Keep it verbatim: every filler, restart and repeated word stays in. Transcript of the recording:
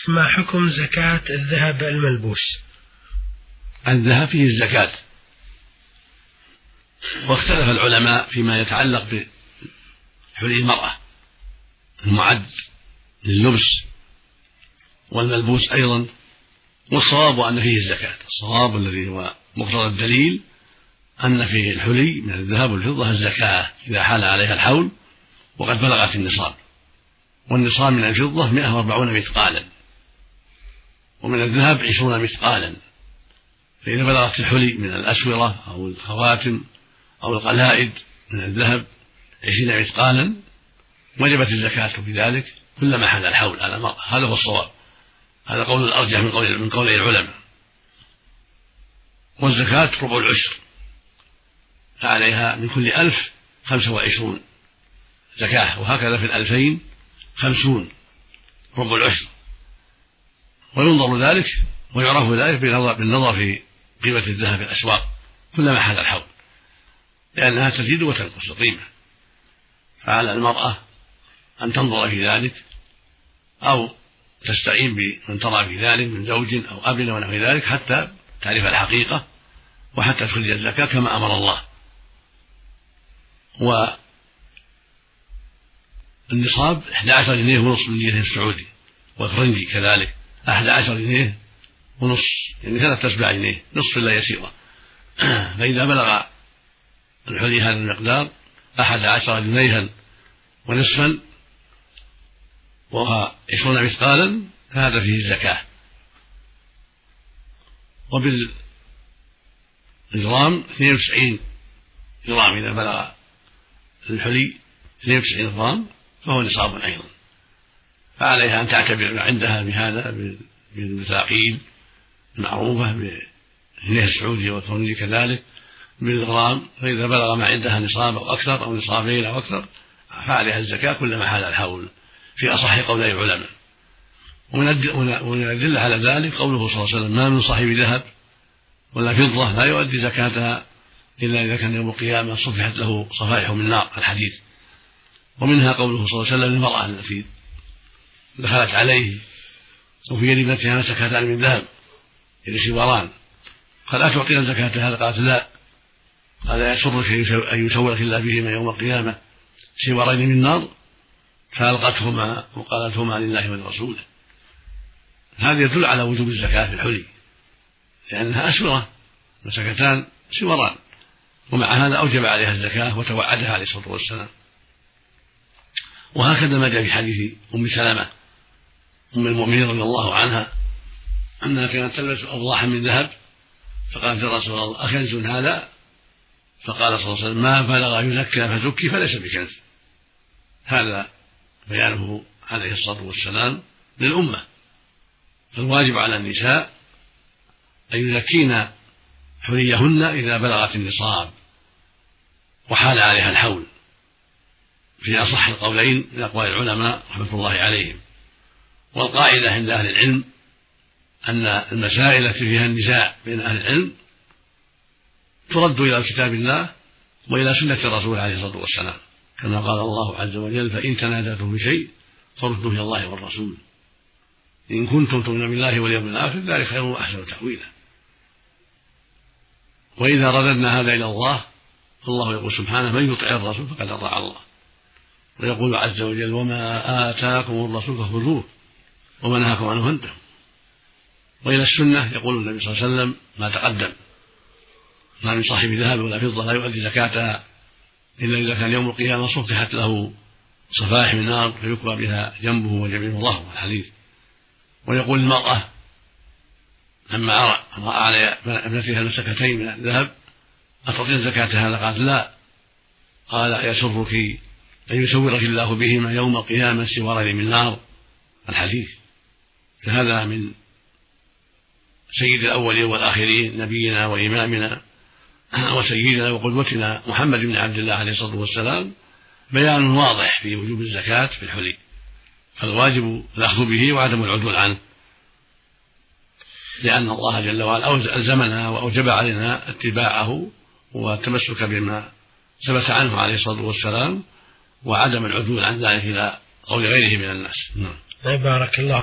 ما حكم زكاة الذهب الملبوس؟ الذهب فيه الزكاة، واختلف العلماء فيما يتعلق بحلي المرأة المعد لللبس والملبوس أيضا، والصواب أن فيه الزكاة. الصواب الذي هو مقتضى الدليل أن في الحلي من الذهب والفضة الزكاة إذا حال عليها الحول وقد بلغت النصاب، والنصاب من الفضة مئة وأربعون مثقالا، ومن الذهب عشرون مثقالا. فإذا بلغت الحلي من الأسورة أو الخواتم أو القلائد من الذهب عشرين مثقالا وجبت الزكاة في ذلك كلما حال الحول على المرأة. هذا هو الصواب، هذا قول الأرجح من قول من قول العلماء. والزكاة ربع العشر، فعليها من كل ألف خمسة وعشرون زكاة، وهكذا في الألفين خمسون ربع العشر. وينظر ذلك ويعرف ذلك بالنظر في قيمة الذهب في الأسواق كلما حال الحول، لأنها تزيد وتنقص القيمة. فعلى المرأة أن تنظر في ذلك أو تستعين بمن ترى في ذلك من زوج أو أب ونحو ذلك حتى تعرف الحقيقة وحتى تخرج الزكاة كما أمر الله. والنصاب أحد عشر جنيه ونصف من الجنيه السعودي، والفرنجي كذلك أحد عشر جنيه ونصف، يعني ثلاثة أسباع جنيه، نصف لا يسيرة. فإذا بلغ الحلي هذا المقدار أحد عشر جنيها ونصفا وهو عشرون مثقالا فهذا فيه الزكاة. وبالجرام اثنين وتسعين جرام، إذا بلغ الحلي اثنين وتسعين جرام فهو نصاب أيضا، فعليها أن تعتبر عندها بهذا بالمثاقيل المعروفة بالجنيه السعودي والفرنجي كذلك بالغرام. فإذا بلغ ما عندها نصاب أو أكثر أو نصابين أو أكثر فعليها الزكاة كلما حال الحول في أصح قولي العلماء. ومن الأدلة على ذلك قوله صلى الله عليه وسلم: ما من صاحب ذهب ولا فضة لا يؤدي زكاتها إلا إذا كان يوم القيامة صفحت له صفائح من نار، الحديث. ومنها قوله صلى الله عليه وسلم: المرأة التي دخلت عليه وفي يد ابنتها مسكتان من ذهب يد سواران، قال: أتعطينا زكاة هذا؟ قالت: لا. قال: يسرك أن يسولك الله بهما يوم القيامة سوارين من نار؟ فألقتهما وقالت: هما لله ولرسوله. هذا يدل على وجوب الزكاة في الحلي، لأنها أسورة مسكتان سواران، ومع هذا أوجب عليها الزكاة وتوعدها عليه الصلاة والسلام. وهكذا ما جاء في حديث أم سلمة أم المؤمنين رضي الله عنها أنها كانت تلبس أضلاحا من ذهب، فقالت: يا رسول الله أكنز هذا؟ فقال صلى الله عليه وسلم: ما بلغ يزكى فزكي فليس بكنز. هذا بيانه عليه الصلاة والسلام للأمة. فالواجب على النساء أن يزكين حليهن إذا بلغت النصاب وحال عليها الحول، في أصح القولين من أقوال العلماء رحمة الله عليهم. والقاعدة عند أهل العلم أن المسائل التي فيها النزاع بين أهل العلم ترد إلى كتاب الله وإلى سنة الرسول عليه الصلاة والسلام، كما قال الله عز وجل: فإن تنازعتم بشيء فردوه إلى الله والرسول إن كنتم تؤمنون بالله واليوم الآخر ذلك خير وأحسن تأويلا. وإذا رددنا هذا إلى الله فالله يقول سبحانه: من يطع الرسول فقد أطاع الله. ويقول عز وجل: وما آتاكم الرسول فخذوه وما نهاكم عنه فانتهوا. وإلى السنة يقول النبي صلى الله عليه وسلم ما تقدم: ما من صاحب ذهب ولا فضة لا يؤدي زكاتها إلا إذا كان يوم القيامة صفحت له صفائح من نار فيكوى بها جنبه وجبينه ظهره، الحديث. ويقول المرأة لما رأى على ابنتها المسكتين من الذهب: أتعطين زكاة هذا؟ قالت: لا. قال: يسرك أن يسورك الله بهما يوم القيامة سوارين من نار، الحديث. فهذا من سيد الأولين والآخرين نبينا وإمامنا وسيدنا وقدوتنا محمد بن عبد الله عليه الصلاة والسلام بيان واضح في وجوب الزكاة في الحلي، فالواجب الأخذ به وعدم العدول عنه، لأن الله جل وعلا ألزمنا وأوجب علينا اتباعه والتمسك بما ثبت عنه عليه الصلاة والسلام وعدم العدول عن ذلك إلى قول غيره من الناس. نعم. بارك الله